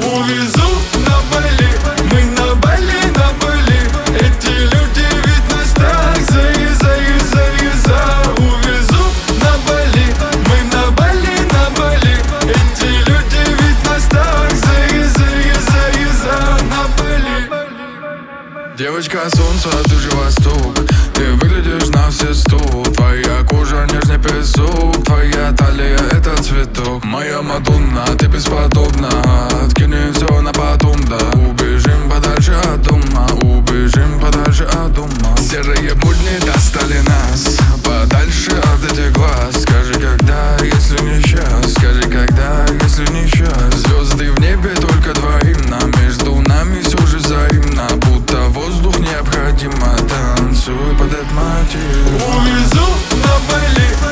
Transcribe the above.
Увезу на Бали, мы на Бали, на Бали. Эти люди ведь нас так за. Увезу на Бали, мы на Бали, на Бали. Эти люди ведь нас так за на Бали. Девочка солнца, ты же восток. Ты выглядишь на все 100. Твоя кожа нежный песок, твоя талия это цветок. Моя Мадонна, ты бесподобна. Откинем все на потом, да. Убежим подальше от дома, убежим подальше от дома. Серые будни достали нас подальше от этих глаз. Скажи, когда, если не сейчас. Скажи, когда, если не сейчас. Звезды в небе только двоим, нам между нами все же взаимно. Будто воздух необходимо. Танцуй под этот мотив. Увезу на Бали,